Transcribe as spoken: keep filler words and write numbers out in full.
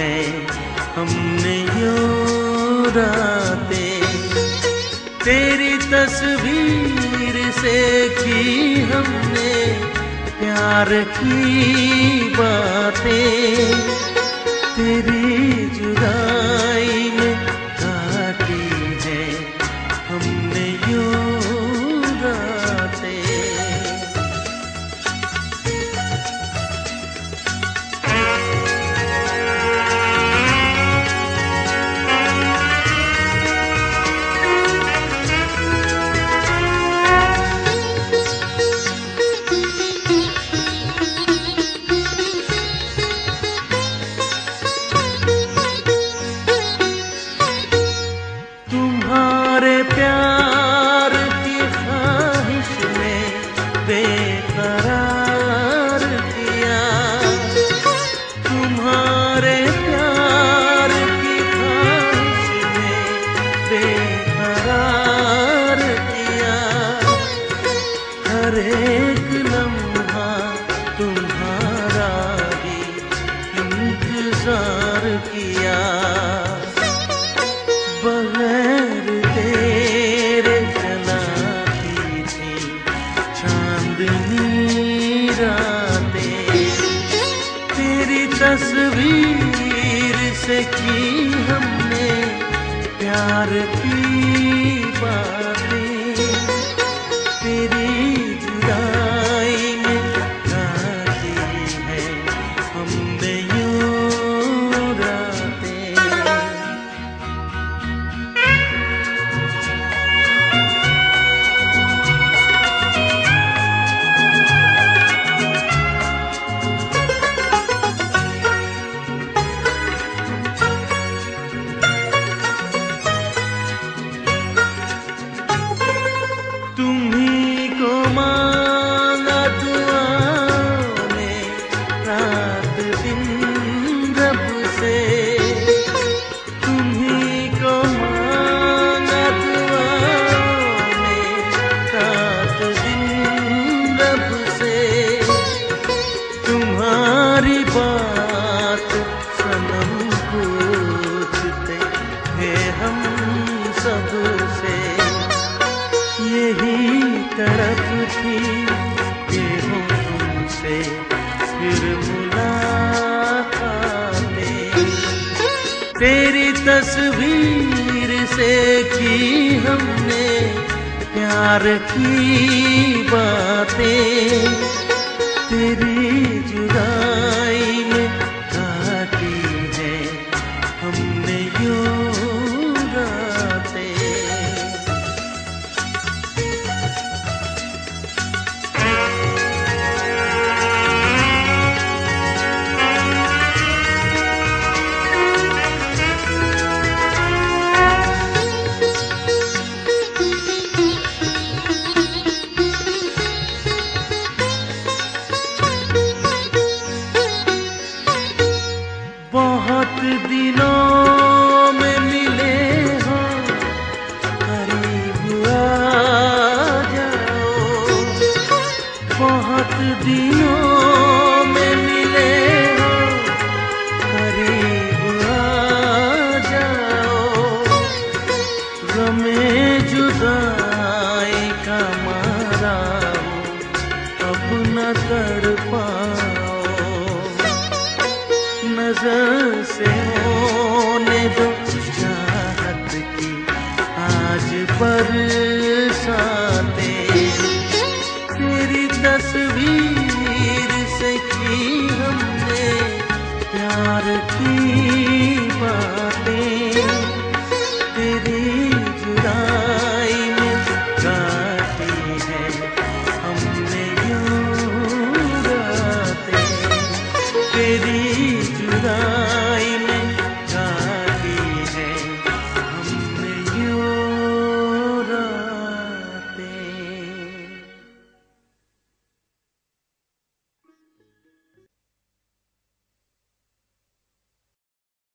है हमने यूं रातें, तेरी तस्वीर से की हमने प्यार की बातें, तेरी जुदाई में काटी है हमने यूं रातें। प्यार की ख्वाहिश ने बेकरार किया, तुम्हारे प्यार की ख्वाहिश ने बेकरार किया, हर एक लम्हा तुम्हारा ही इंतजार किया, बगैर तेरे जलाती थी चांदनी रातें, तेरी तस्वीर से की हमने प्यार की बातें, तेरी जुदाई में काटी है हमने यूं रातें। तुम्ही को मांगा दुआओं में रात दिन रब से, तुम्ही को मांगा दुआओं में रात दिन रब से, तुम्हारी बात सनम पूछते थे हम सबसे, यही तरफ थी कि हो तुमसे फिर मुलाकातें, तेरी तस्वीर से की हमने प्यार की बातें, तेरी जुदाई में काटी है हमने यूं रातें। बहुत दिनों में मिले हो करीब आ जाओ, बहुत दिनों में मिले हो करीब आ जाओ, गमे जुदाई का मारा हो अब न कर पाओ, नजर से होने दो चाहत की आज पर